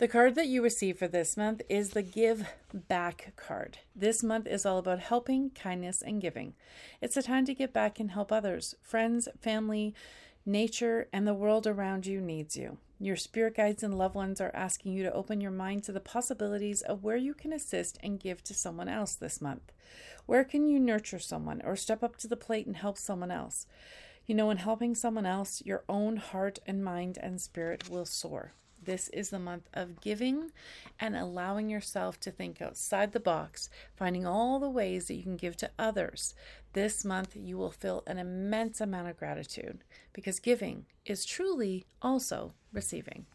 The card that you receive for this month is the Give Back card. This month is all about helping, kindness, and giving. It's a time to give back and help others. Friends, family, nature, and the world around you needs you. Your spirit guides and loved ones are asking you to open your mind to the possibilities of where you can assist and give to someone else this month. Where can you nurture someone or step up to the plate and help someone else? You know, in helping someone else, your own heart and mind and spirit will soar. This is the month of giving and allowing yourself to think outside the box, finding all the ways that you can give to others. This month, you will feel an immense amount of gratitude because giving is truly also receiving.